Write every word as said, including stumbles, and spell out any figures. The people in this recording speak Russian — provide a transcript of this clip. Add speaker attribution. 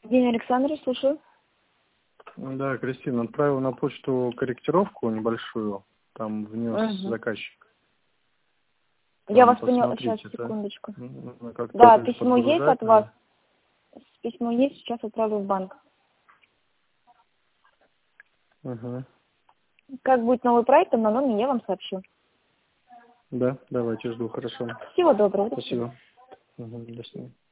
Speaker 1: Евгений Александрович, слушаю.
Speaker 2: Да, Кристина, отправил на почту корректировку небольшую, там внес
Speaker 1: Угу.
Speaker 2: заказчик.
Speaker 1: Я
Speaker 2: Там
Speaker 1: вас поняла, сейчас,
Speaker 2: посмотрите, да?
Speaker 1: секундочку.
Speaker 2: Ну, как-то
Speaker 1: Да,
Speaker 2: здесь
Speaker 1: письмо есть
Speaker 2: подгружать
Speaker 1: от вас.
Speaker 2: надо.
Speaker 1: Письмо есть, сейчас отправлю в банк.
Speaker 2: Ага.
Speaker 1: Как будет новый проект, на номер я вам сообщу.
Speaker 2: Да, давайте, жду, хорошо.
Speaker 1: Всего доброго. До свидания.
Speaker 2: Спасибо. Угу, до свидания.